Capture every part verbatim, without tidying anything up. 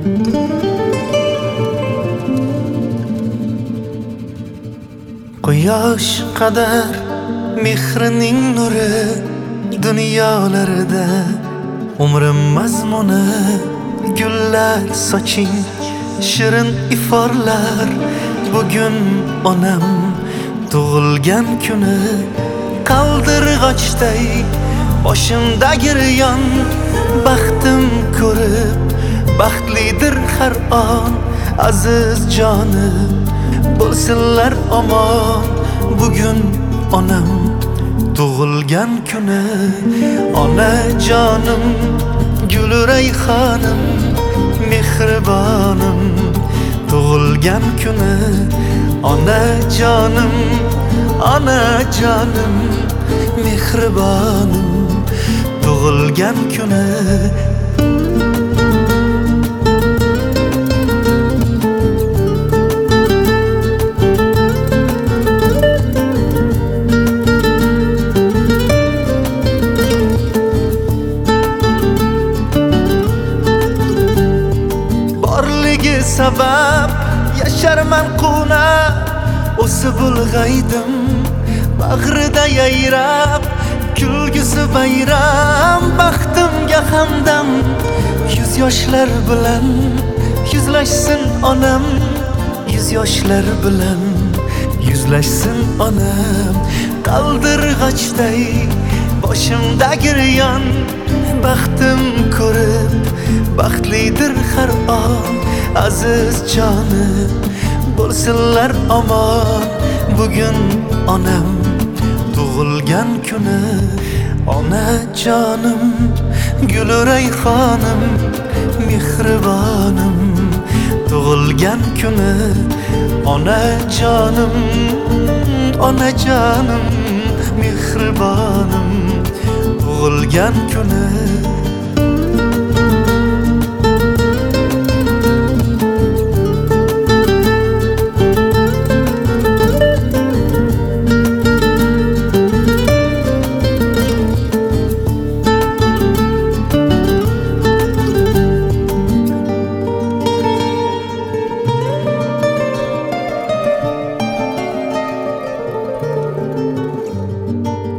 Quyosh qadar mehrining nuri dunyolarda umrim mazmuni gullar soching shirin iforlar. Bugun onam tug'ilgan kuni qaldirg'ochday boshimda giryon. Baxtim ko'rib baxtlidir har on aziz jonim bo'lsinlar omon. Bugun onam tug'ilgan kuni ona jonim guli rayhonim mehribonim. Tug'ilgan kuni ona jonim ona jonim mehribonim. Tug'ilgan kuni sabab yasharman quna o'sib ulg'aydim bag'rida yayrab kulgisi bayram. Baxtimga hamdam yuz yoshlar bilan yuzlashsin onam. Yuz yoshlar bilan yuzlashsin onam. Qaldirg'ochday boshimda giryon. Baxtim ko'rib baxtlidir har on aziz jonim bo'lsinlar omon. Bugun onam tug'ilgan kuni ona jonim guli rayhonim mehribonim. Tug'ilgan kuni ona jonim ona jonim mehribonim. Tug'ilgan kuni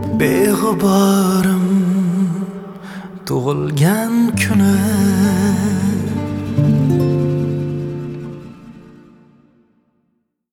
beg'uborim tug'ilgan kuni